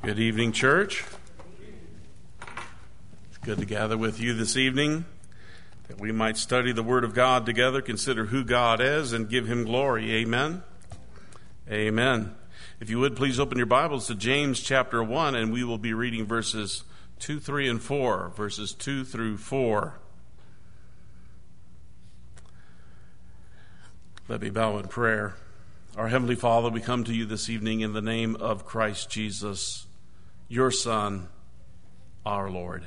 Good evening, church. It's good to gather with you this evening that we might study the Word of God together, consider who God is, and give Him glory. Amen. Amen. If you would, please open your Bibles to James chapter 1, and we will be reading verses 2, 3, and 4. Verses 2 through 4. Let me bow in prayer. Our Heavenly Father, we come to you this evening in the name of Christ Jesus, your Son, our Lord.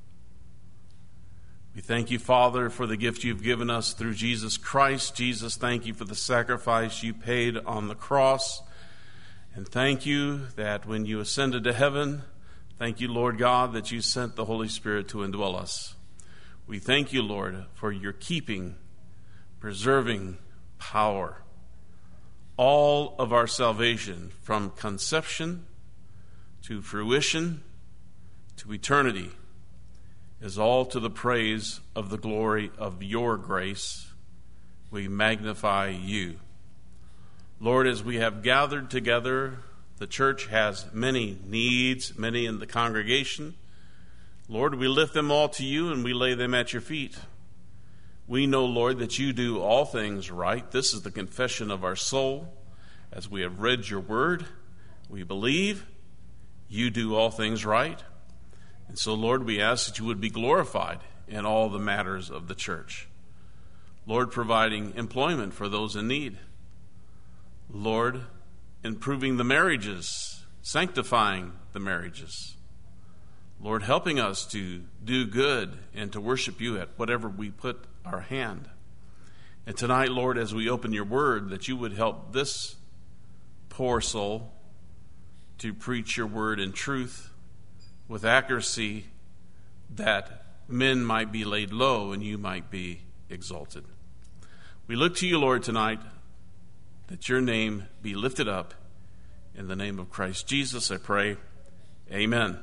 We thank you, Father, for the gift you've given us through Jesus Christ. Jesus, thank you for the sacrifice you paid on the cross. And thank you that when you ascended to heaven, thank you, Lord God, that you sent the Holy Spirit to indwell us. We thank you, Lord, for your keeping, preserving power. All of our salvation, from conception to fruition to eternity, is all to the praise of the glory of your grace. We magnify you. Lord, as we have gathered together, the church has many needs, many in the congregation. Lord, we lift them all to you and we lay them at your feet. We know, Lord, that you do all things right. This is the confession of our soul. As we have read your word, we believe you do all things right. And so, Lord, we ask that you would be glorified in all the matters of the church. Lord, providing employment for those in need. Lord, improving the marriages, sanctifying the marriages. Lord, helping us to do good and to worship you at whatever we put our hand. And tonight, Lord, as we open your word, that you would help this poor soul to preach your word in truth with accuracy, that men might be laid low and you might be exalted. We look to you, Lord, tonight, that your name be lifted up. In the name of Christ Jesus, I pray. Amen.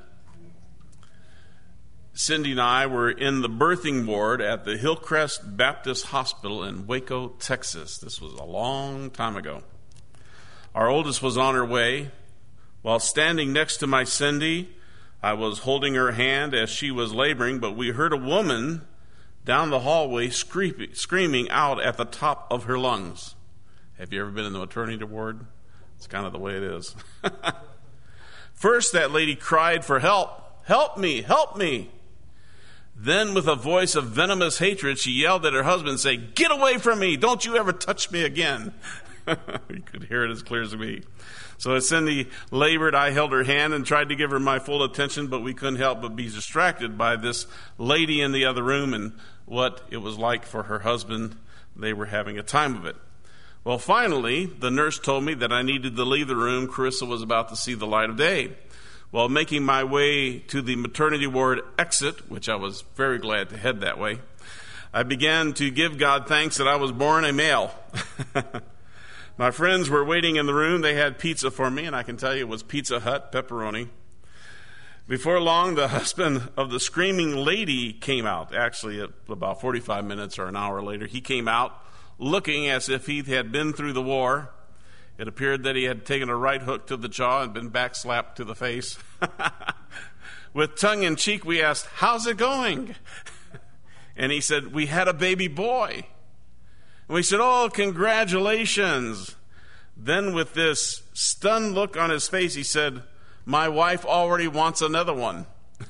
Cindy and I were in the birthing ward at the Hillcrest Baptist Hospital in Waco, Texas. This was a long time ago. Our oldest was on her way. While standing next to my Cindy, I was holding her hand as she was laboring, but we heard a woman down the hallway screaming out at the top of her lungs. Have you ever been in the maternity ward? It's kind of the way it is. First, that lady cried for help. Help me, help me. Then, with a voice of venomous hatred, she yelled at her husband, saying, "Get away from me! Don't you ever touch me again!" You could hear it as clear as me. So as Cindy labored, I held her hand and tried to give her my full attention, but we couldn't help but be distracted by this lady in the other room and what it was like for her husband. They were having a time of it. Well, finally, the nurse told me that I needed to leave the room. Carissa was about to see the light of day. While making my way to the maternity ward exit, which I was very glad to head that way, I began to give God thanks that I was born a male. My friends were waiting in the room. They had pizza for me, and I can tell you it was Pizza Hut pepperoni. Before long, the husband of the screaming lady came out. Actually, about 45 minutes or an hour later, he came out looking as if he had been through the war. It appeared that he had taken a right hook to the jaw and been backslapped to the face. With tongue in cheek, we asked, "How's it going?" And he said, "We had a baby boy." And we said, "Oh, congratulations." Then with this stunned look on his face, he said, "My wife already wants another one."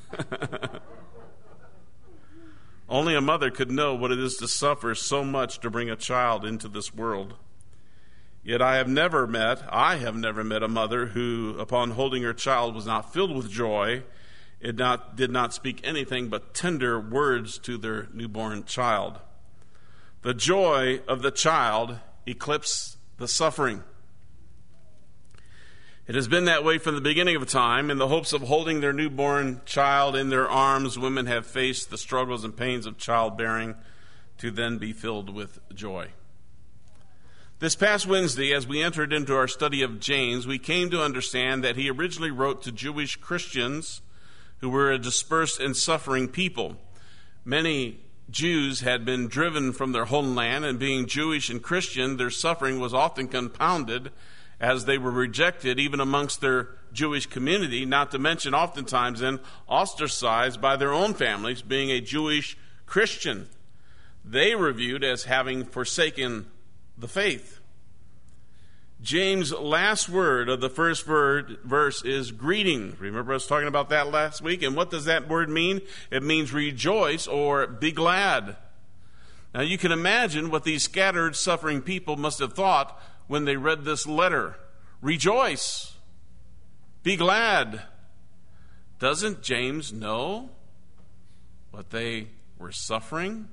Only a mother could know what it is to suffer so much to bring a child into this world. Yet I have never met a mother who, upon holding her child, was not filled with joy, did not speak anything but tender words to their newborn child. The joy of the child eclipsed the suffering. It has been that way from the beginning of time. In the hopes of holding their newborn child in their arms, women have faced the struggles and pains of childbearing to then be filled with joy. This past Wednesday, as we entered into our study of James, we came to understand that he originally wrote to Jewish Christians who were a dispersed and suffering people. Many Jews had been driven from their homeland, and being Jewish and Christian, their suffering was often compounded as they were rejected even amongst their Jewish community, not to mention oftentimes then ostracized by their own families, being a Jewish Christian. They were viewed as having forsaken the faith. James' last word of the first verse is greeting. Remember us talking about that last week? And what does that word mean? It means rejoice or be glad. Now you can imagine what these scattered, suffering people must have thought when they read this letter. Rejoice. Be glad. Doesn't James know what they were suffering?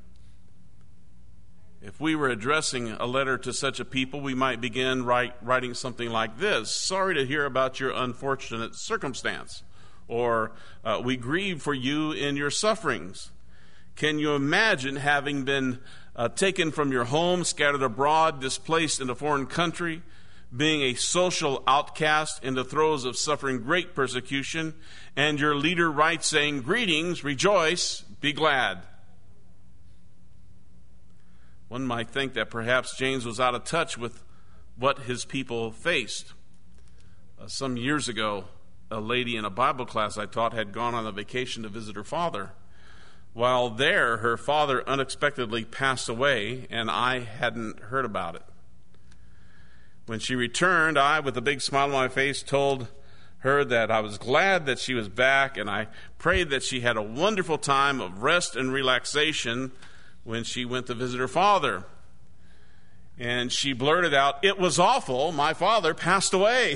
If we were addressing a letter to such a people, we might begin writing something like this. Sorry to hear about your unfortunate circumstance. Or, we grieve for you in your sufferings. Can you imagine having been taken from your home, scattered abroad, displaced in a foreign country, being a social outcast in the throes of suffering great persecution, and your leader writes saying, greetings, rejoice, be glad. One might think that perhaps James was out of touch with what his people faced. Some years ago, a lady in a Bible class I taught had gone on a vacation to visit her father. While there, her father unexpectedly passed away, and I hadn't heard about it. When she returned, I, with a big smile on my face, told her that I was glad that she was back, and I prayed that she had a wonderful time of rest and relaxation when she went to visit her father. And she blurted out, "It was awful. My father passed away."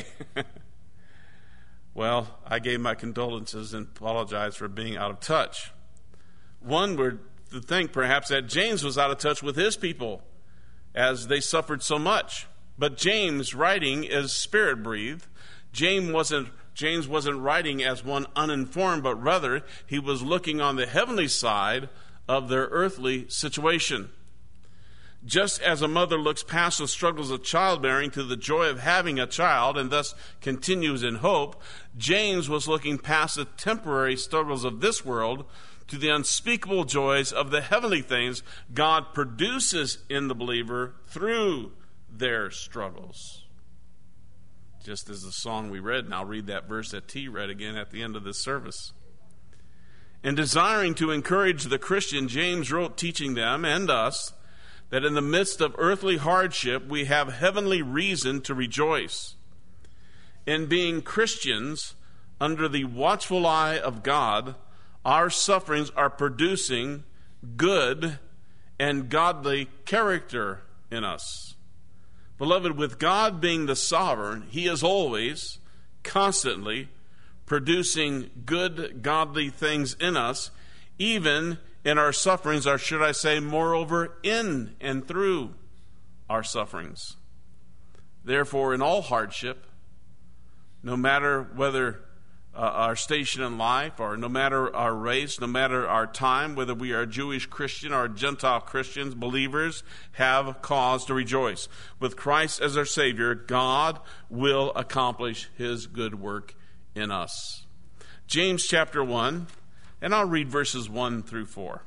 Well, I gave my condolences and apologized for being out of touch. One would think perhaps that James was out of touch with his people as they suffered so much. But James' writing is spirit-breathed. James wasn't writing as one uninformed, but rather he was looking on the heavenly side of their earthly situation. Just as a mother looks past the struggles of childbearing to the joy of having a child and thus continues in hope, James was looking past the temporary struggles of this world to the unspeakable joys of the heavenly things God produces in the believer through their struggles. Just as the song we read, and I'll read that verse that T read again at the end of this service. In desiring to encourage the Christian, James wrote teaching them and us that in the midst of earthly hardship, we have heavenly reason to rejoice. In being Christians, under the watchful eye of God, our sufferings are producing good and godly character in us. Beloved, with God being the sovereign, He is always, constantly producing good, godly things in us, even in our sufferings, or should I say, moreover, in and through our sufferings. Therefore, in all hardship, no matter whether our station in life, or no matter our race, no matter our time, whether we are Jewish Christian or Gentile Christians, believers have cause to rejoice. With Christ as our Savior, God will accomplish His good work in us. James chapter 1, and I'll read verses 1 through 4.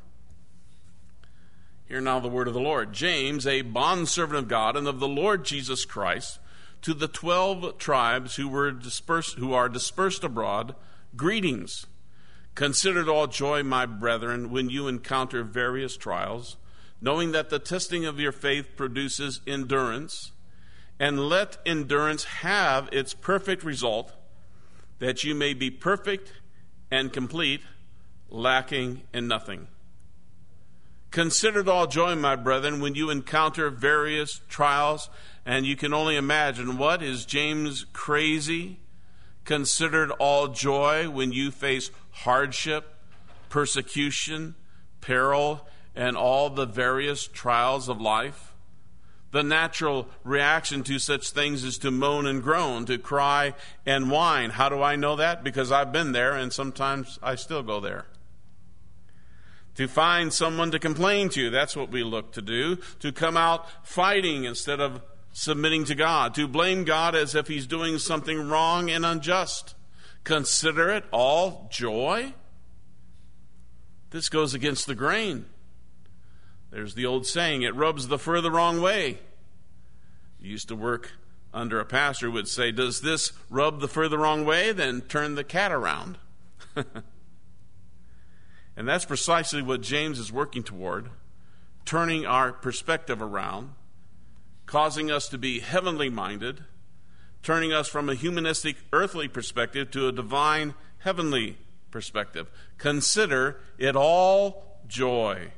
Hear now the word of the Lord. James, a bondservant of God and of the Lord Jesus Christ, to the 12 tribes who are dispersed abroad, greetings. Consider it all joy, my brethren, when you encounter various trials, knowing that the testing of your faith produces endurance, and let endurance have its perfect result, that you may be perfect and complete, lacking in nothing. Consider it all joy, my brethren, when you encounter various trials. And you can only imagine, what is James crazy? Consider it all joy when you face hardship, persecution, peril, and all the various trials of life. The natural reaction to such things is to moan and groan, to cry and whine. How do I know that? Because I've been there, and sometimes I still go there. To find someone to complain to, that's what we look to do. To come out fighting instead of submitting to God. To blame God as if He's doing something wrong and unjust. Consider it all joy. This goes against the grain. There's the old saying, it rubs the fur the wrong way. I used to work under a pastor who would say, does this rub the fur the wrong way? Then turn the cat around. And that's precisely what James is working toward, turning our perspective around, causing us to be heavenly minded, turning us from a humanistic earthly perspective to a divine heavenly perspective. Consider it all joy,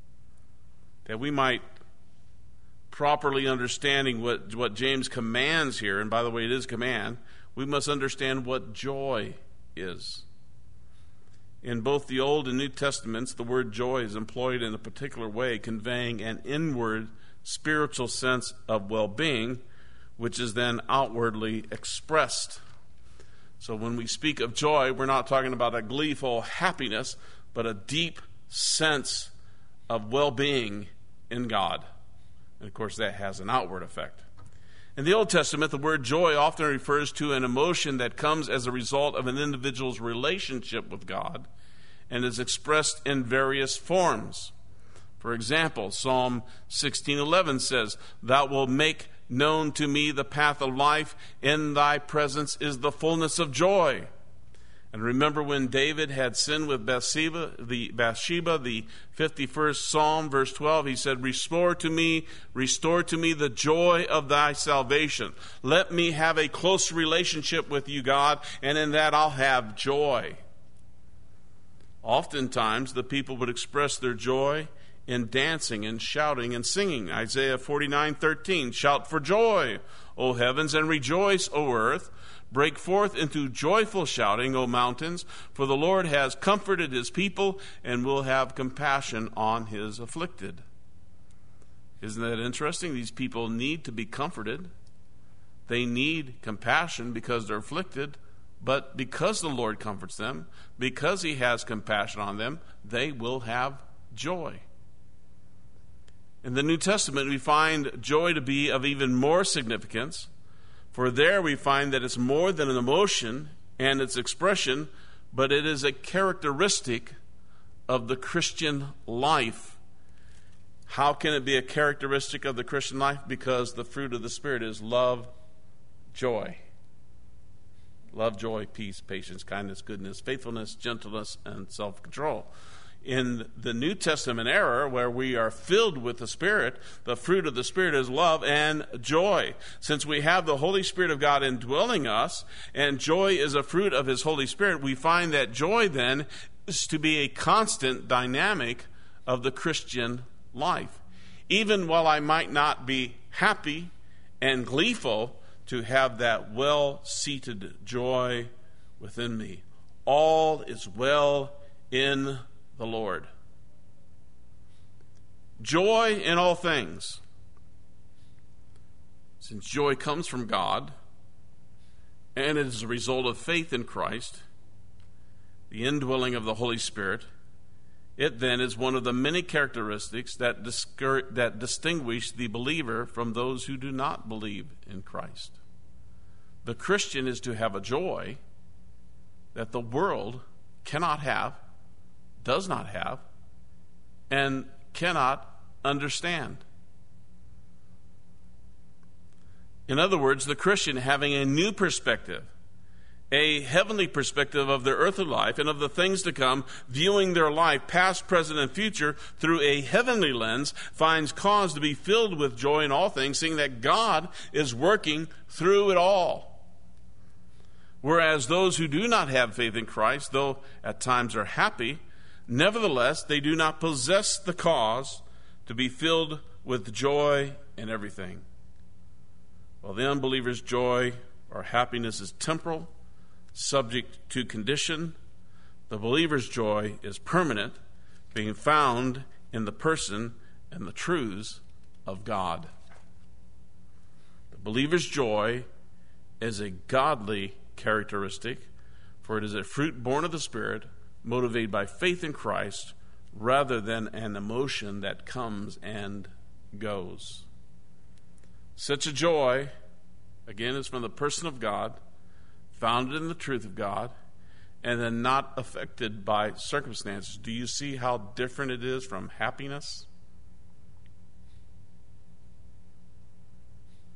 that we might properly understanding what James commands here, and by the way, it is command, we must understand what joy is. In both the Old and New Testaments, the word joy is employed in a particular way, conveying an inward spiritual sense of well-being, which is then outwardly expressed. So when we speak of joy, we're not talking about a gleeful happiness, but a deep sense of well-being in God. And of course, that has an outward effect. In the Old Testament, the word joy often refers to an emotion that comes as a result of an individual's relationship with God and is expressed in various forms. For example, Psalm 16:11 says, "Thou wilt make known to me the path of life. In thy presence is the fullness of joy." And remember when David had sinned with Bathsheba, the 51st Psalm, verse 12, he said, restore to me the joy of thy salvation. Let me have a close relationship with you, God, and in that I'll have joy. Oftentimes, the people would express their joy in dancing and shouting and singing. Isaiah 49:13, shout for joy, O heavens, and rejoice, O earth. Break forth into joyful shouting, O mountains, for the Lord has comforted his people and will have compassion on his afflicted. Isn't that interesting? These people need to be comforted. They need compassion because they're afflicted, but because the Lord comforts them, because he has compassion on them, they will have joy. In the New Testament, we find joy to be of even more significance. For there we find that it's more than an emotion and its expression, but it is a characteristic of the Christian life. How can it be a characteristic of the Christian life? Because the fruit of the Spirit is love, joy. Love, joy, peace, patience, kindness, goodness, faithfulness, gentleness, and self-control. In the New Testament era, where we are filled with the Spirit, the fruit of the Spirit is love and joy. Since we have the Holy Spirit of God indwelling us, and joy is a fruit of his Holy Spirit, we find that joy then is to be a constant dynamic of the Christian life. Even while I might not be happy and gleeful, to have that well-seated joy within me. All is well in the Lord. Joy in all things. Since joy comes from God, and it is a result of faith in Christ, the indwelling of the Holy Spirit, it then is one of the many characteristics that distinguish the believer from those who do not believe in Christ. The Christian is to have a joy that the world cannot have, does not have, and cannot understand. In other words, the Christian having a new perspective, a heavenly perspective of their earthly life and of the things to come, viewing their life, past, present, and future, through a heavenly lens, finds cause to be filled with joy in all things, seeing that God is working through it all. Whereas those who do not have faith in Christ, though at times are happy, nevertheless they do not possess the cause to be filled with joy in everything. While the unbeliever's joy or happiness is temporal, subject to condition, the believer's joy is permanent, being found in the person and the truths of God. The believer's joy is a godly characteristic, for it is a fruit born of the Spirit, motivated by faith in Christ, rather than an emotion that comes and goes. Such a joy, again, is from the person of God, founded in the truth of God, and then not affected by circumstances. Do you see how different it is from happiness?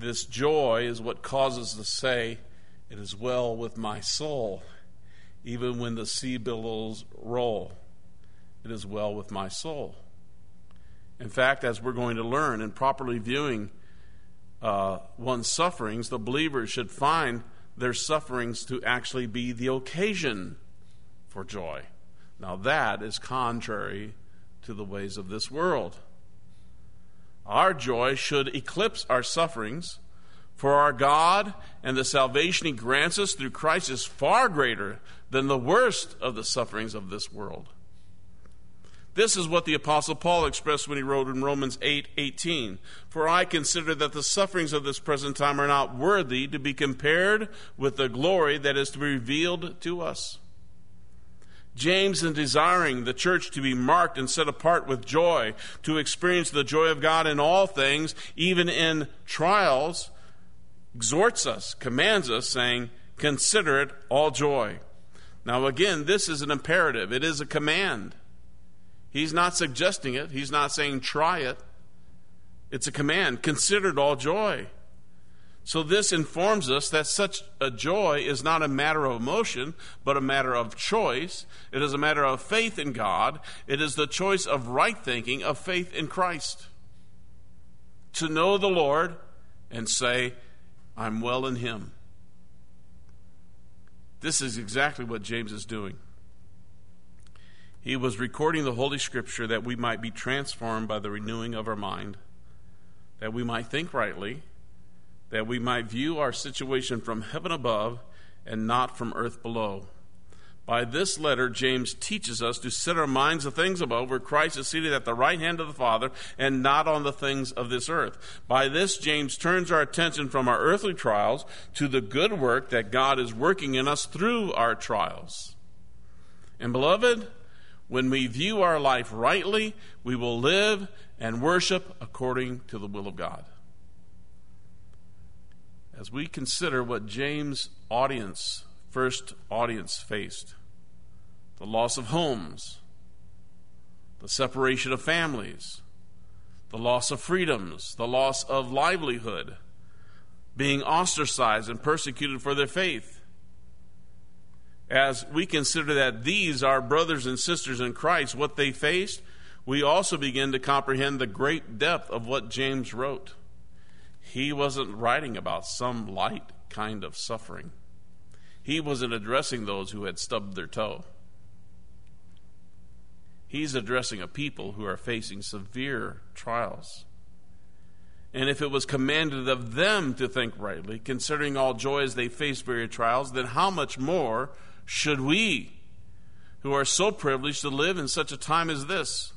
This joy is what causes us to say, "It is well with my soul," even when the sea billows roll. It is well with my soul. In fact, as we're going to learn, in properly viewing one's sufferings, the believer should find their sufferings to actually be the occasion for joy. Now that is contrary to the ways of this world. Our joy should eclipse our sufferings, for our God and the salvation He grants us through Christ is far greater than the worst of the sufferings of this world. This is what the Apostle Paul expressed when he wrote in Romans 8:18. "For I consider that the sufferings of this present time are not worthy to be compared with the glory that is to be revealed to us." James, in desiring the church to be marked and set apart with joy, to experience the joy of God in all things, even in trials, exhorts us, commands us, saying, "Consider it all joy." Now again, this is an imperative. It is a command. He's not suggesting it. He's not saying try it. It's a command. Consider it all joy. So this informs us that such a joy is not a matter of emotion, but a matter of choice. It is a matter of faith in God. It is the choice of right thinking, of faith in Christ. To know the Lord and say, "I'm well in Him." This is exactly what James is doing. He was recording the Holy Scripture that we might be transformed by the renewing of our mind, that we might think rightly, that we might view our situation from heaven above and not from earth below. By this letter, James teaches us to set our minds on things above, where Christ is seated at the right hand of the Father, and not on the things of this earth. By this, James turns our attention from our earthly trials to the good work that God is working in us through our trials. And beloved, when we view our life rightly, we will live and worship according to the will of God. As we consider what James' first audience faced, the loss of homes, the separation of families, the loss of freedoms, the loss of livelihood, being ostracized and persecuted for their faith. As we consider that these are brothers and sisters in Christ, what they faced, we also begin to comprehend the great depth of what James wrote. He wasn't writing about some light kind of suffering. He wasn't addressing those who had stubbed their toe. He's addressing a people who are facing severe trials. And if it was commanded of them to think rightly, considering all joy as they face various trials, then how much more should we, who are so privileged to live in such a time as this?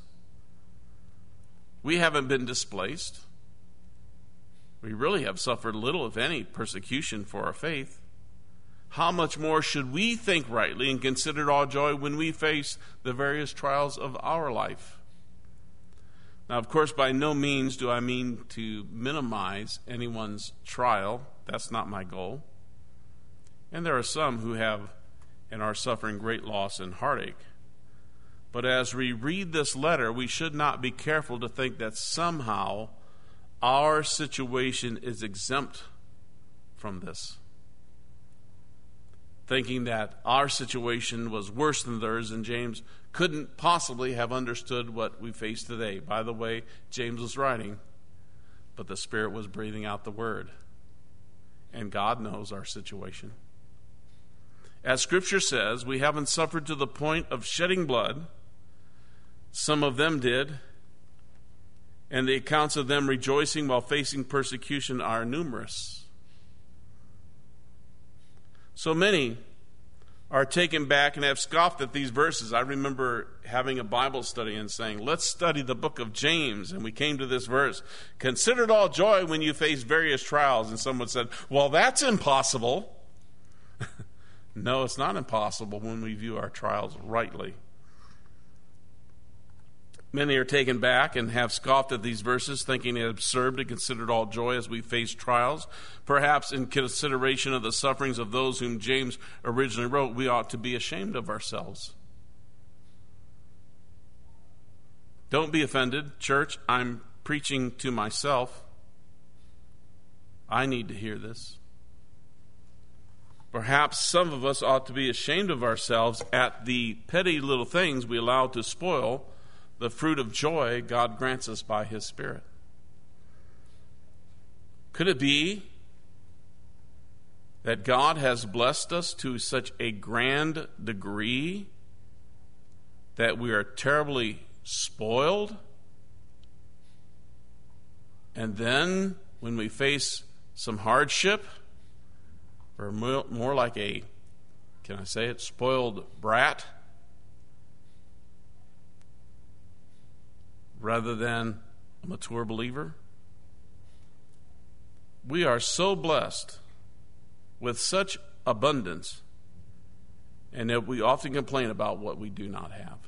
We haven't been displaced. We really have suffered little, if any, persecution for our faith. How much more should we think rightly and consider it all joy when we face the various trials of our life? Now, of course, by no means do I mean to minimize anyone's trial. That's not my goal. And there are some who have and are suffering great loss and heartache. But as we read this letter, we should not be careful to think that somehow our situation is exempt from this. Thinking that our situation was worse than theirs, and James couldn't possibly have understood what we face today. By the way, James was writing, but the Spirit was breathing out the Word. And God knows our situation. As Scripture says, we haven't suffered to the point of shedding blood. Some of them did, and the accounts of them rejoicing while facing persecution are numerous. So many are taken back and have scoffed at these verses. I remember having a Bible study and saying, let's study the book of James. And we came to this verse, "Consider it all joy when you face various trials." And someone said, well, that's impossible. No, it's not impossible when we view our trials rightly. Many are taken back and have scoffed at these verses, thinking it absurd to consider it all joy as we face trials. Perhaps in consideration of the sufferings of those whom James originally wrote, we ought to be ashamed of ourselves. Don't be offended, church. I'm preaching to myself. I need to hear this. Perhaps some of us ought to be ashamed of ourselves at the petty little things we allow to spoil the fruit of joy God grants us by His Spirit. Could it be that God has blessed us to such a grand degree that we are terribly spoiled? And then when we face some hardship, we're more like a, can I say it, spoiled brat rather than a mature believer? We are so blessed with such abundance, and that we often complain about what we do not have.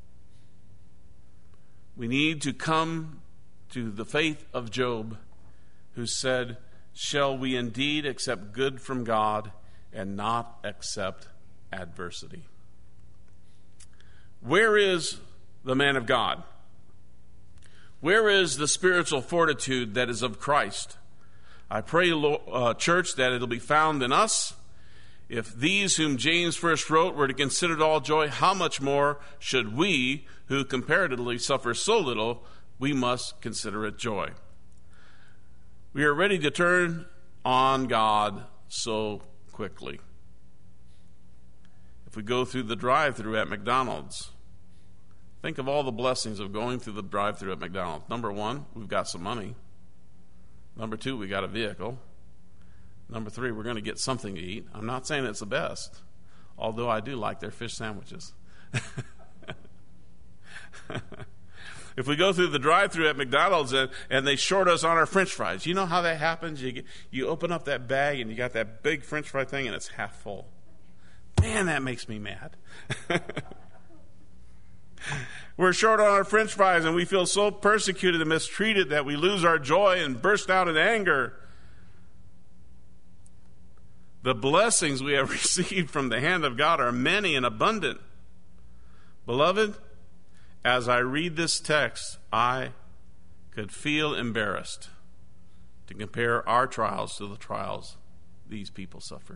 We need to come to the faith of Job, who said, "Shall we indeed accept good from God and not accept adversity?" Where is the man of God? Where is the spiritual fortitude that is of Christ? I pray, church, that it'll be found in us. If these whom James first wrote were to consider it all joy, how much more should we, who comparatively suffer so little, we must consider it joy. We are ready to turn on God so quickly. If we go through the drive-thru at McDonald's, think of all the blessings of going through the drive-thru at McDonald's. Number one, we've got some money. Number two, we got a vehicle. Number three, we're going to get something to eat. I'm not saying it's the best, although I do like their fish sandwiches. If we go through the drive-thru at McDonald's and they short us on our French fries, you know how that happens? You open up that bag and you got that big French fry thing and it's half full. Man, that makes me mad. We're short on our French fries and we feel so persecuted and mistreated that we lose our joy and burst out in anger. The blessings we have received from the hand of God are many and abundant. Beloved, as I read this text, I could feel embarrassed to compare our trials to the trials these people suffered.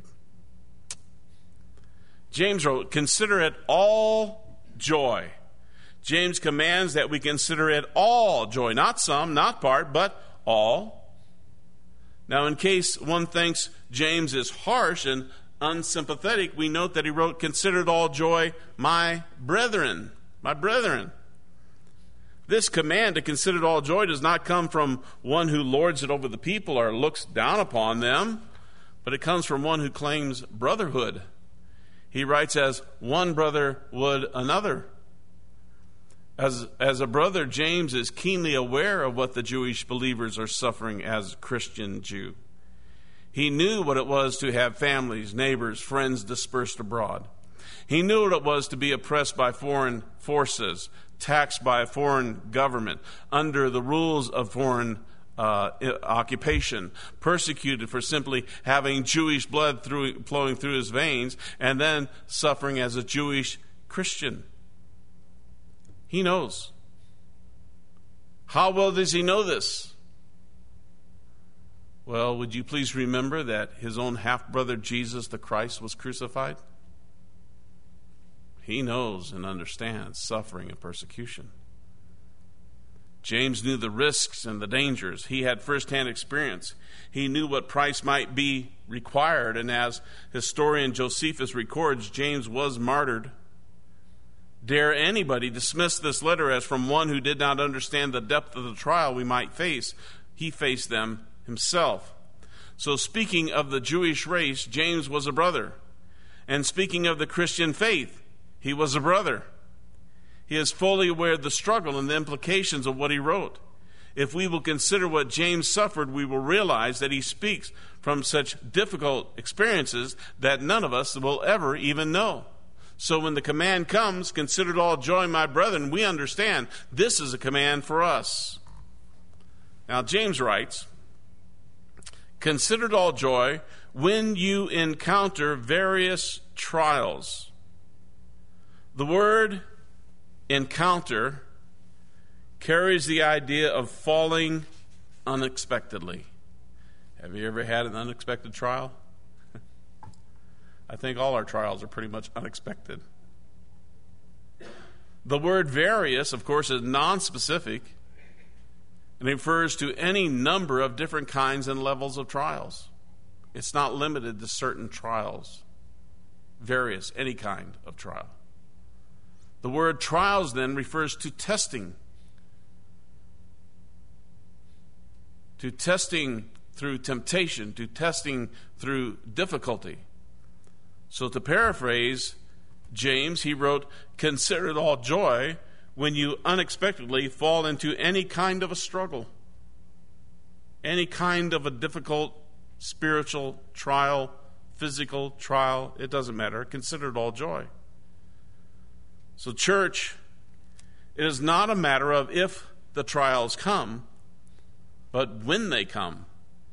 James wrote, "Consider it all joy." James commands that we consider it all joy, not some, not part, but all. Now, in case one thinks James is harsh and unsympathetic, we note that he wrote, "Consider it all joy, my brethren." My brethren. This command to consider it all joy does not come from one who lords it over the people or looks down upon them, but it comes from one who claims brotherhood. He writes, as one brother would another. As a brother, James is keenly aware of what the Jewish believers are suffering as a Christian Jew. He knew what it was to have families, neighbors, friends dispersed abroad. He knew what it was to be oppressed by foreign forces, taxed by a foreign government, under the rules of foreign occupation, persecuted for simply having Jewish blood flowing through his veins, and then suffering as a Jewish Christian. He knows. How well does he know this? Well, would you please remember that his own half-brother Jesus the Christ was crucified? He knows and understands suffering and persecution. James knew the risks and the dangers. He had firsthand experience. He knew what price might be required, and as historian Josephus records, James was martyred. Dare anybody dismiss this letter as from one who did not understand the depth of the trial we might face? He faced them himself. So speaking of the Jewish race, James was a brother. And speaking of the Christian faith, he was a brother. He is fully aware of the struggle and the implications of what he wrote. If we will consider what James suffered, we will realize that he speaks from such difficult experiences that none of us will ever even know. So when the command comes, "Consider it all joy, my brethren," we understand this is a command for us. Now, James writes, "Consider it all joy when you encounter various trials." The word encounter carries the idea of falling unexpectedly. Have you ever had an unexpected trial? I think all our trials are pretty much unexpected. The word various, of course, is non-specific and refers to any number of different kinds and levels of trials. It's not limited to certain trials. Various, any kind of trial. The word trials then refers to testing. To testing through temptation, to testing through difficulty. So to paraphrase James, he wrote, "Consider it all joy when you unexpectedly fall into any kind of a struggle, any kind of a difficult spiritual trial, physical trial, it doesn't matter. Consider it all joy." So church, it is not a matter of if the trials come, but when they come.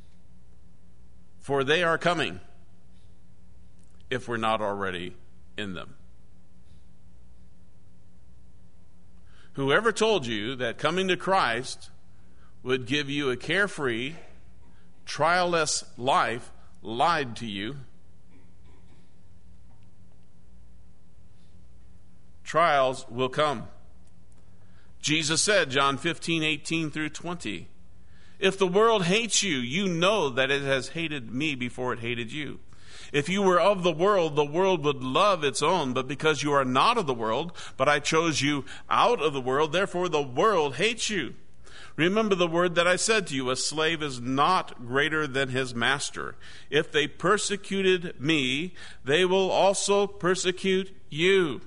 For they are coming if we're not already in them. Whoever told you that coming to Christ would give you a carefree, trial-less life lied to you. Trials will come. Jesus said, John 15:18-20, "If the world hates you, you know that it has hated me before it hated you. If you were of the world would love its own, but because you are not of the world, but I chose you out of the world, therefore the world hates you. Remember the word that I said to you, a slave is not greater than his master. If they persecuted me, they will also persecute you."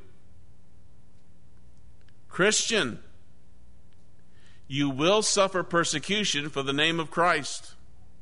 Christian, you will suffer persecution for the name of Christ.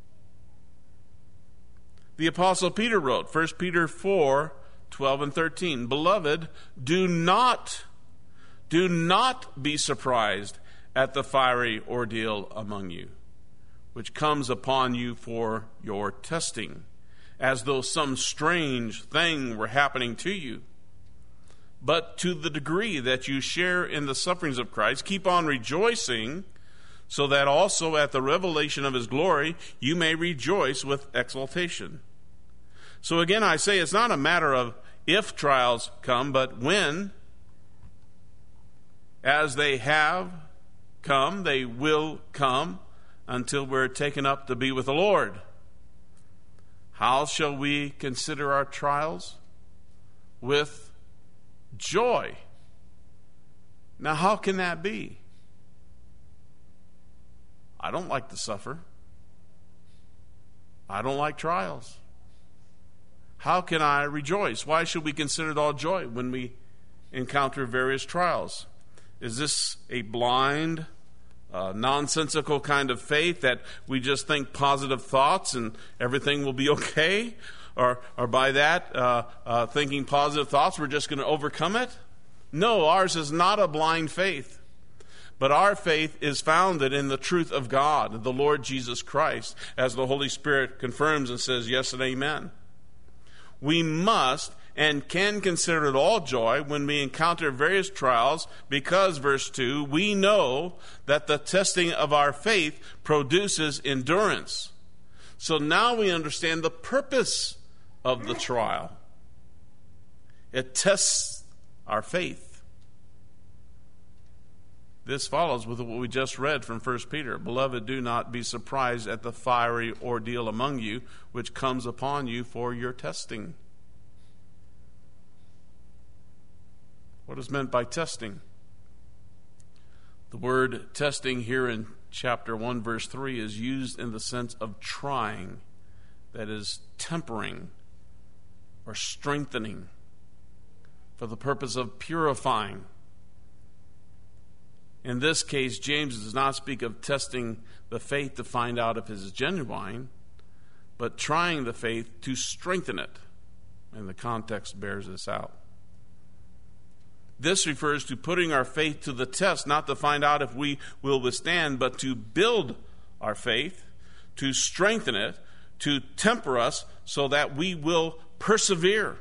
The Apostle Peter wrote, 1 Peter 4:12-13, "Beloved, do not be surprised at the fiery ordeal among you, which comes upon you for your testing, as though some strange thing were happening to you. But to the degree that you share in the sufferings of Christ, keep on rejoicing, so that also at the revelation of his glory you may rejoice with exultation." So again, I say it's not a matter of if trials come, but when. As they have come, they will come until we're taken up to be with the Lord. How shall we consider our trials? With joy. Now, how can that be? I don't like to suffer. I don't like trials. How can I rejoice? Why should we consider it all joy when we encounter various trials? Is this a blind, nonsensical kind of faith that we just think positive thoughts and everything will be okay? Or by that, thinking positive thoughts, we're just going to overcome it? No, ours is not a blind faith. But our faith is founded in the truth of God, the Lord Jesus Christ, as the Holy Spirit confirms and says yes and amen. We must and can consider it all joy when we encounter various trials because, verse 2, we know that the testing of our faith produces endurance. So now we understand the purpose of the trial. It tests our faith. This follows with what we just read from 1 Peter. "Beloved, do not be surprised at the fiery ordeal among you, which comes upon you for your testing." What is meant by testing? The word testing here in chapter 1, verse 3 is used in the sense of trying, that is, tempering or strengthening for the purpose of purifying. In this case, James does not speak of testing the faith to find out if it is genuine, but trying the faith to strengthen it. And the context bears this out. This refers to putting our faith to the test, not to find out if we will withstand, but to build our faith, to strengthen it, to temper us so that we will persevere.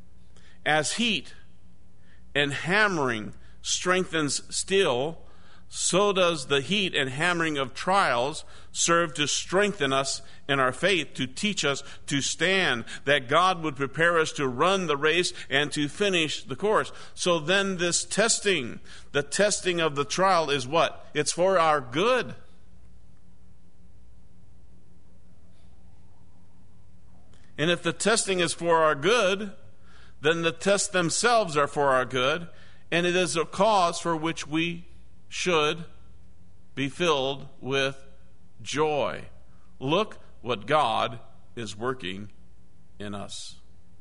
As heat and hammering strengthens steel, so does the heat and hammering of trials serve to strengthen us in our faith, to teach us to stand, that God would prepare us to run the race and to finish the course. So then this testing, the testing of the trial is what? It's for our good. And if the testing is for our good, then the tests themselves are for our good, and it is a cause for which we should be filled with joy. Look what God is working in us.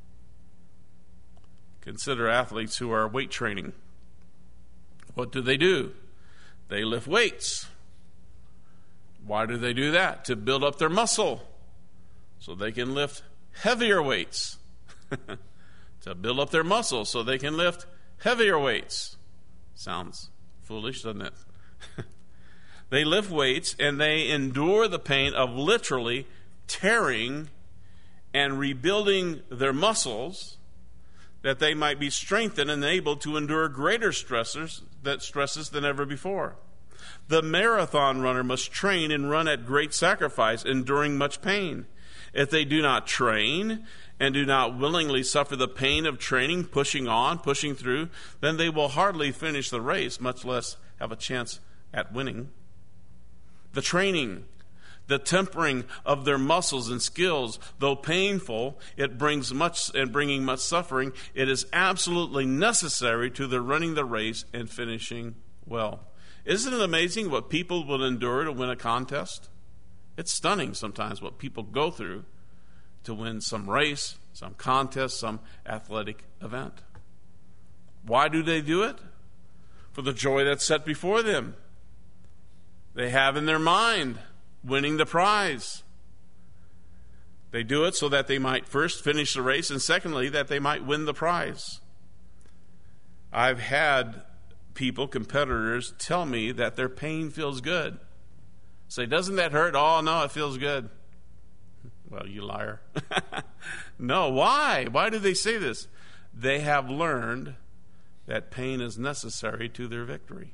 Consider athletes who are weight training. What do? They lift weights. Why do they do that? To build up their muscle so they can lift heavier weights. To build up their muscle so they can lift heavier weights. Sounds foolish, doesn't it? They lift weights and they endure the pain of literally tearing and rebuilding their muscles, that they might be strengthened and able to endure greater stresses than ever before. The marathon runner must train and run at great sacrifice, enduring much pain. If they do not train and do not willingly suffer the pain of training, pushing on, pushing through, then they will hardly finish the race, much less have a chance at winning. The training, the tempering of their muscles and skills, though painful, it brings much and bringing much suffering, it is absolutely necessary to their running the race and finishing well. Isn't it amazing what people will endure to win a contest? It's stunning sometimes what people go through to win some race, some contest, some athletic event. Why do they do it? For the joy that's set before them. They have in their mind winning the prize. They do it so that they might first finish the race, and secondly, that they might win the prize. I've had people, competitors, tell me that their pain feels good. Say, doesn't that hurt? Oh, no, it feels good. Well, you liar. No, why? Why do they say this? They have learned that pain is necessary to their victory.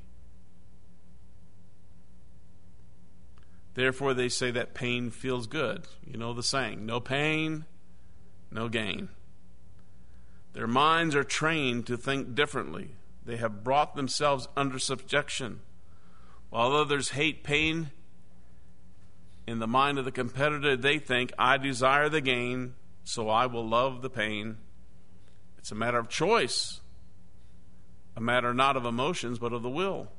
Therefore, they say that pain feels good. You know the saying, no pain, no gain. Their minds are trained to think differently. They have brought themselves under subjection. While others hate pain, in the mind of the competitor, they think, I desire the gain, so I will love the pain. It's a matter of choice, a matter not of emotions, but of the will.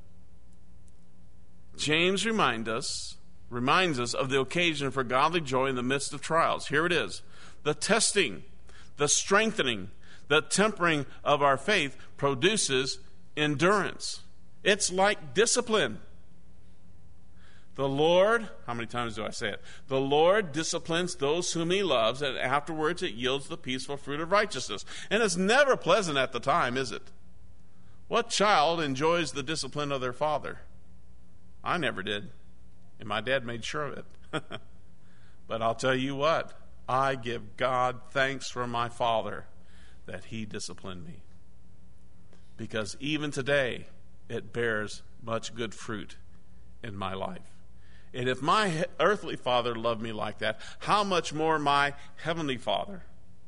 James reminds us of the occasion for godly joy in the midst of trials. Here it is. The testing, the strengthening, the tempering of our faith produces endurance. It's like discipline. The Lord, how many times do I say it? The Lord disciplines those whom he loves, and afterwards it yields the peaceful fruit of righteousness. And it's never pleasant at the time, is it? What child enjoys the discipline of their father? I never did. And my dad made sure of it. But I'll tell you what, I give God thanks for my father that he disciplined me. Because even today, it bears much good fruit in my life. And if my earthly father loved me like that, how much more my heavenly Father?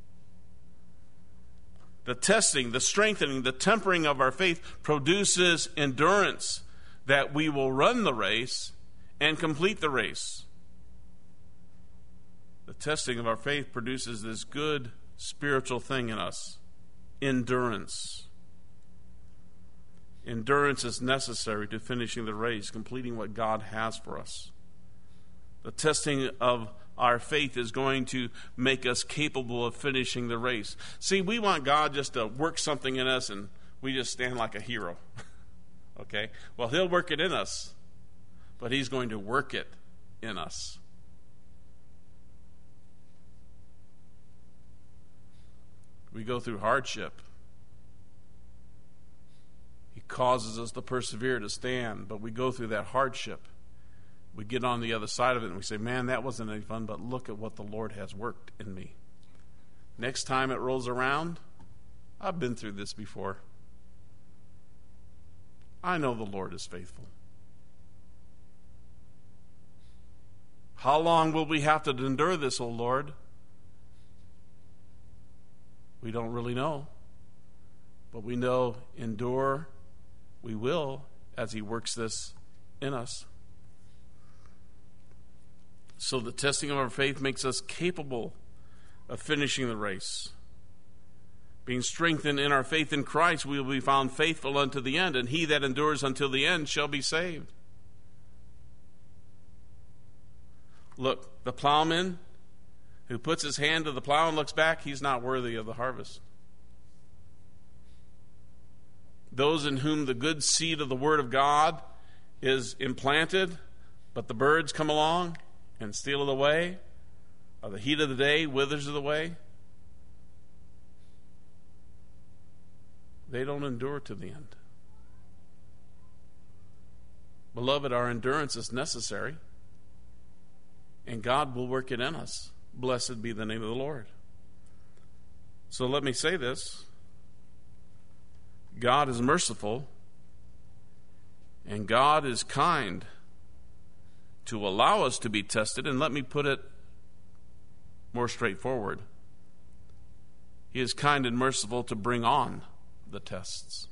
The testing, the strengthening, the tempering of our faith produces endurance, that we will run the race and complete the race. The testing of our faith produces this good spiritual thing in us, endurance. Endurance is necessary to finishing the race, completing what God has for us. The testing of our faith is going to make us capable of finishing the race. See, we want God just to work something in us and we just stand like a hero. Okay? Well, he'll work it in us, but he's going to work it in us. We go through hardship. He causes us to persevere, to stand, but we go through that hardship. We get on the other side of it and we say, man, that wasn't any fun, but look at what the Lord has worked in me. Next time it rolls around, I've been through this before. I know the Lord is faithful. How long will we have to endure this, O Lord? We don't really know. But we know endure we will as he works this in us. So the testing of our faith makes us capable of finishing the race. Being strengthened in our faith in Christ, we will be found faithful unto the end, and he that endures until the end shall be saved. Look, the plowman who puts his hand to the plow and looks back, he's not worthy of the harvest. Those in whom the good seed of the Word of God is implanted, but the birds come along and steal it away, or the heat of the day withers it away, they don't endure to the end. Beloved, our endurance is necessary, and God will work it in us. Blessed be the name of the Lord. So let me say this. God is merciful, and God is kind to allow us to be tested. And let me put it more straightforward. He is kind and merciful to bring on the tests.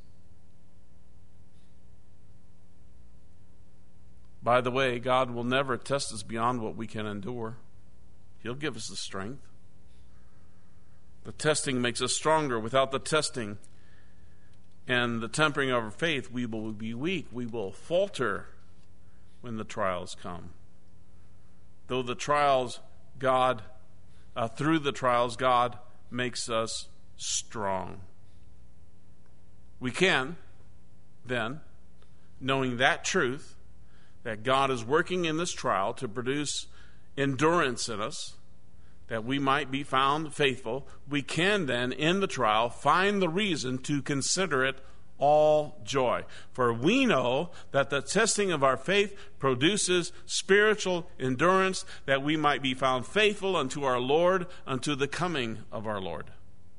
By the way, God will never test us beyond what we can endure. He'll give us the strength. The testing makes us stronger. Without the testing and the tempering of our faith, we will be weak. We will falter when the trials come. Though the trials, through the trials, God makes us strong. We can, then, knowing that truth, that God is working in this trial to produce endurance in us, that we might be found faithful, we can then, in the trial, find the reason to consider it all joy. For we know that the testing of our faith produces spiritual endurance, that we might be found faithful unto our Lord, unto the coming of our Lord.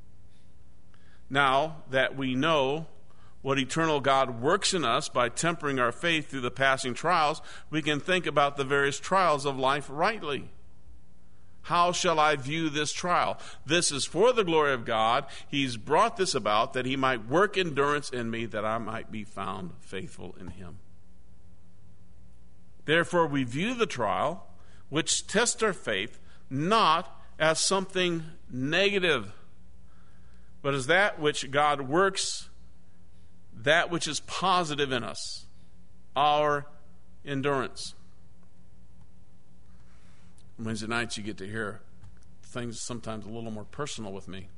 Now that we know what eternal God works in us by tempering our faith through the passing trials, we can think about the various trials of life rightly. How shall I view this trial? This is for the glory of God. He's brought this about that he might work endurance in me, that I might be found faithful in him. Therefore, we view the trial, which tests our faith, not as something negative, but as that which God works, that which is positive in us, our endurance. Wednesday nights you get to hear things sometimes a little more personal with me.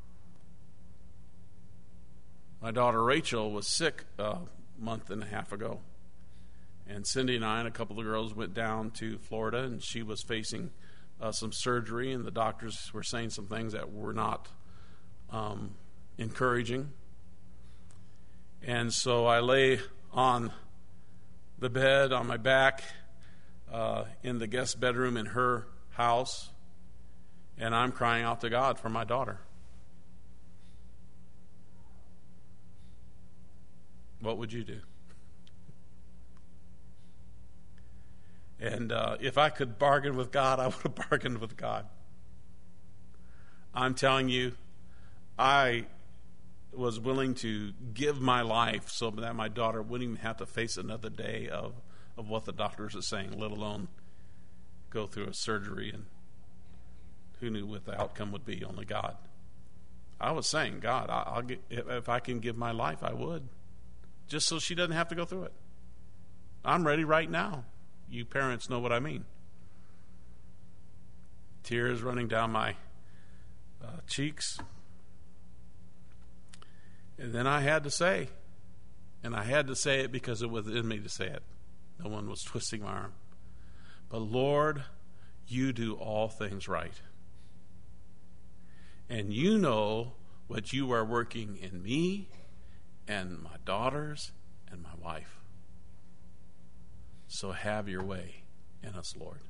My daughter Rachel was sick a month and a half ago. And Cindy and I and a couple of girls went down to Florida, and she was facing some surgery, and the doctors were saying some things that were not encouraging. And so I lay on the bed on my back in the guest bedroom in her house, and I'm crying out to God for my daughter. What would you do? And if I could bargain with God, I would have bargained with God. I'm telling you, I was willing to give my life so that my daughter wouldn't even have to face another day of what the doctors are saying, let alone go through a surgery, and who knew what the outcome would be? Only God. I was saying, God, if I can give my life, I would, just so she doesn't have to go through it. I'm ready right now. You parents know what I mean. Tears running down my cheeks. And then I had to say, and I had to say it because it was in me to say it. No one was twisting my arm. But Lord, you do all things right. And you know what you are working in me and my daughters and my wife. So have your way in us, Lord.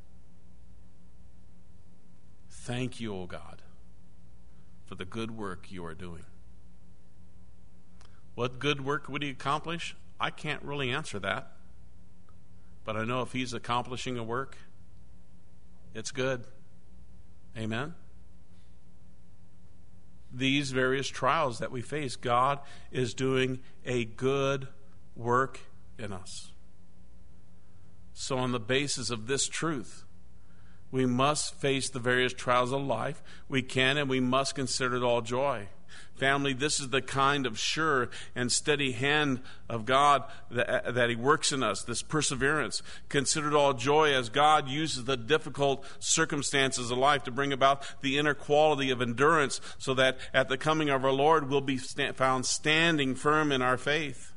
Thank you, O God, for the good work you are doing. What good work would he accomplish? I can't really answer that. But I know if he's accomplishing a work, It's good. Amen? These various trials that we face, God is doing a good work in us. So on the basis of this truth, we must face the various trials of life. We can and we must consider it all joy. Family, this is the kind of sure and steady hand of God that He works in us, this perseverance. Consider it all joy as God uses the difficult circumstances of life to bring about the inner quality of endurance, so that at the coming of our Lord we'll be found standing firm in our faith.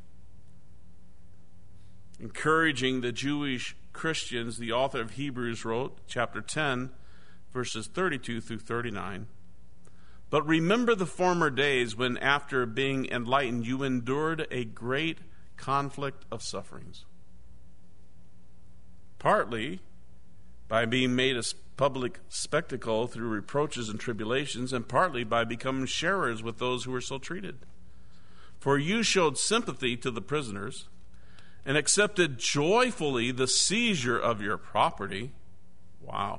Encouraging the Jewish Christians, the author of Hebrews wrote, chapter 10, verses 32 through 39, "But remember the former days when, after being enlightened, you endured a great conflict of sufferings, partly by being made a public spectacle through reproaches and tribulations, and partly by becoming sharers with those who were so treated. For you showed sympathy to the prisoners, and accepted joyfully the seizure of your property." Wow.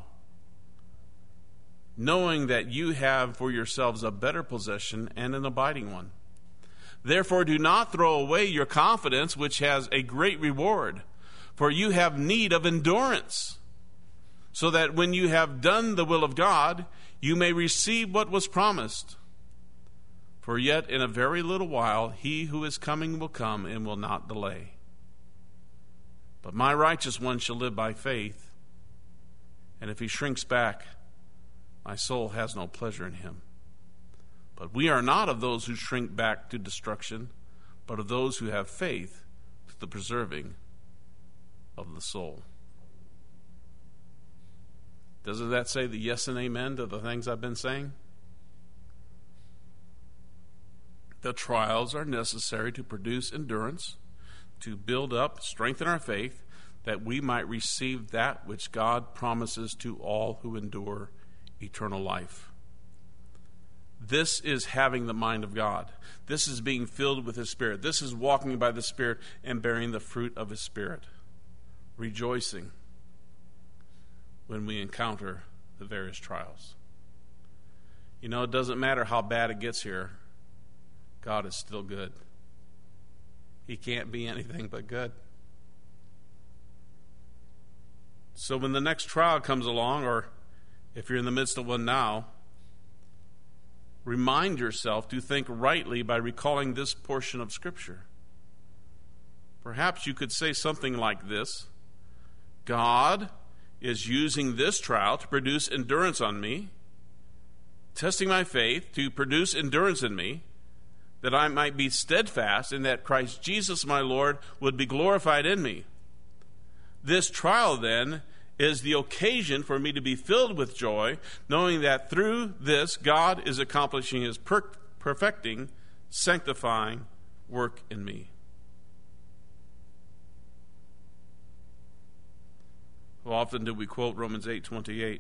"Knowing that you have for yourselves a better possession and an abiding one. Therefore do not throw away your confidence, which has a great reward, for you have need of endurance, so that when you have done the will of God, you may receive what was promised. For yet in a very little while he who is coming will come and will not delay. But my righteous one shall live by faith, and if he shrinks back, my soul has no pleasure in him. But we are not of those who shrink back to destruction, but of those who have faith to the preserving of the soul." Doesn't that say the yes and amen to the things I've been saying? The trials are necessary to produce endurance, to build up, strengthen our faith, that we might receive that which God promises to all who endure eternal life. This is having the mind of God. This is being filled with His Spirit. This is walking by the Spirit and bearing the fruit of His Spirit, rejoicing when we encounter the various trials. You know, it doesn't matter how bad it gets here, God is still good. He can't be anything but good. So when the next trial comes along, or if you're in the midst of one now, remind yourself to think rightly by recalling this portion of Scripture. Perhaps you could say something like this: God is using this trial to produce endurance on me, testing my faith to produce endurance in me, that I might be steadfast, and that Christ Jesus my Lord would be glorified in me. This trial, then, is the occasion for me to be filled with joy, knowing that through this God is accomplishing His perfecting, sanctifying work in me. How often do we quote Romans 8:28?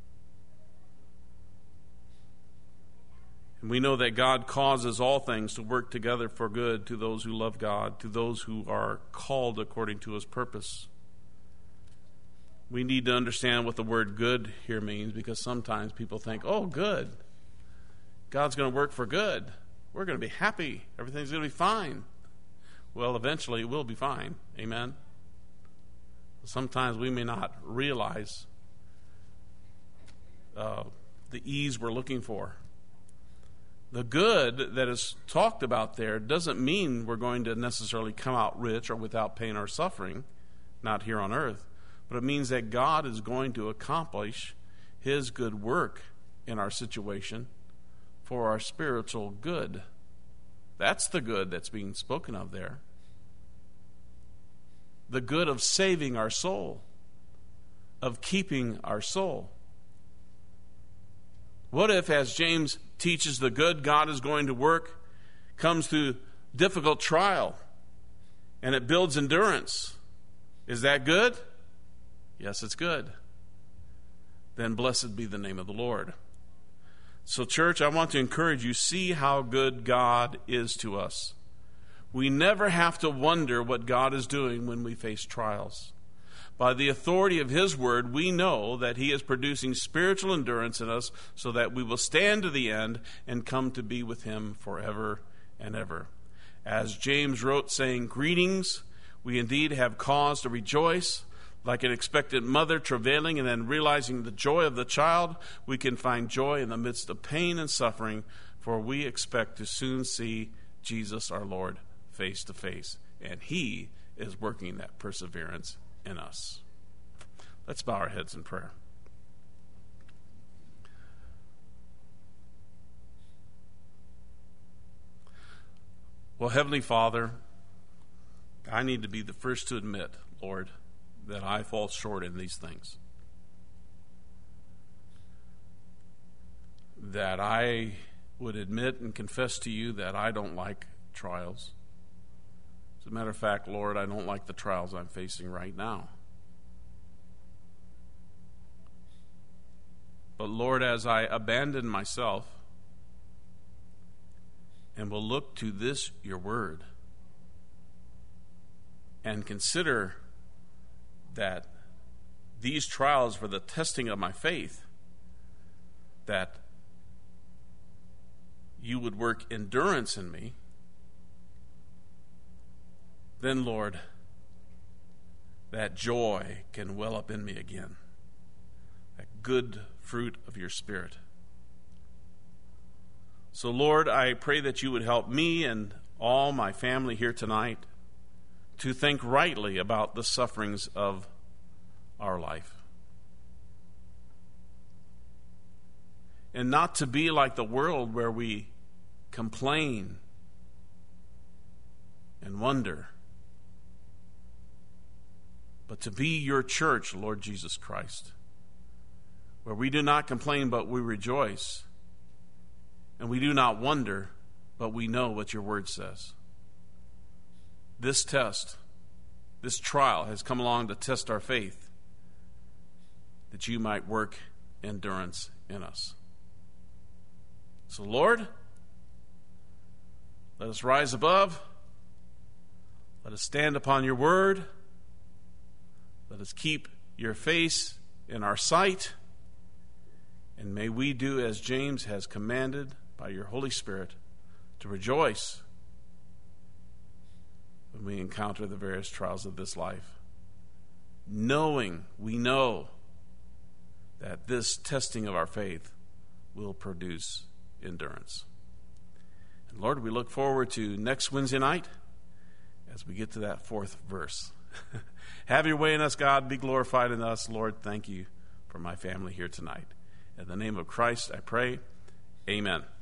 And we know that God causes all things to work together for good to those who love God, to those who are called according to His purpose. We need to understand what the word good here means, because sometimes people think, oh, good. God's going to work for good. We're going to be happy. Everything's going to be fine. Well, eventually it will be fine. Amen? Sometimes we may not realize the ease we're looking for. The good that is talked about there doesn't mean we're going to necessarily come out rich or without pain or suffering, not here on earth. But it means that God is going to accomplish His good work in our situation for our spiritual good. That's the good that's being spoken of there. The good of saving our soul, of keeping our soul. What if, as James teaches, the good God is going to work comes through difficult trial and it builds endurance? Is that good? Yes, it's good. Then blessed be the name of the Lord. So, church, I want to encourage you, see how good God is to us. We never have to wonder what God is doing when we face trials. By the authority of his word, we know that he is producing spiritual endurance in us so that we will stand to the end and come to be with him forever and ever. As James wrote, saying, "Greetings, we indeed have cause to rejoice. Like an expectant mother travailing and then realizing the joy of the child, we can find joy in the midst of pain and suffering, for we expect to soon see Jesus our Lord face to face, and he is working that perseverance in us." Let's bow our heads in prayer. Well, Heavenly Father, I need to be the first to admit, Lord, that I fall short in these things. That I would admit and confess to you that I don't like trials. As a matter of fact, Lord, I don't like the trials I'm facing right now. But Lord, as I abandon myself and will look to this, your word, and consider that these trials were the testing of my faith, that you would work endurance in me, then, Lord, that joy can well up in me again, that good fruit of your Spirit. So, Lord, I pray that you would help me and all my family here tonight to think rightly about the sufferings of our life. And not to be like the world where we complain and wonder, but to be your church, Lord Jesus Christ, where we do not complain but we rejoice, and we do not wonder but we know what your word says. This test, this trial has come along to test our faith, that you might work endurance in us. So, Lord, let us rise above. Let us stand upon your word. Let us keep your face in our sight. And may we do as James has commanded by your Holy Spirit, to rejoice when we encounter the various trials of this life, knowing, we know that this testing of our faith will produce endurance. And Lord, we look forward to next Wednesday night as we get to that 4th verse. Have your way in us, God. Be glorified in us. Lord, thank you for my family here tonight. In the name of Christ, I pray. Amen.